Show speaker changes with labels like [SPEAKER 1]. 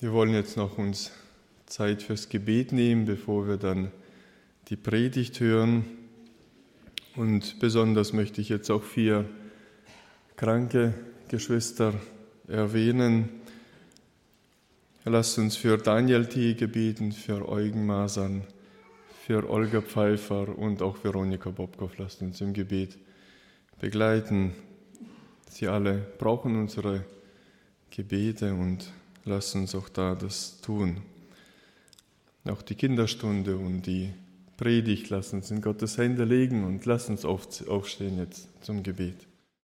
[SPEAKER 1] Wir wollen jetzt noch uns Zeit fürs Gebet nehmen, bevor wir dann die Predigt hören. Und besonders möchte ich jetzt auch 4 kranke Geschwister erwähnen. Lasst uns für Daniel Thiege beten, für Eugen Masern, für Olga Pfeiffer und auch Veronika Bobkow. Lasst uns im Gebet begleiten. Sie alle brauchen unsere Gebete und lasst uns auch da das tun. Auch die Kinderstunde und die Predigt lasst uns in Gottes Hände legen und lasst uns aufstehen jetzt zum Gebet.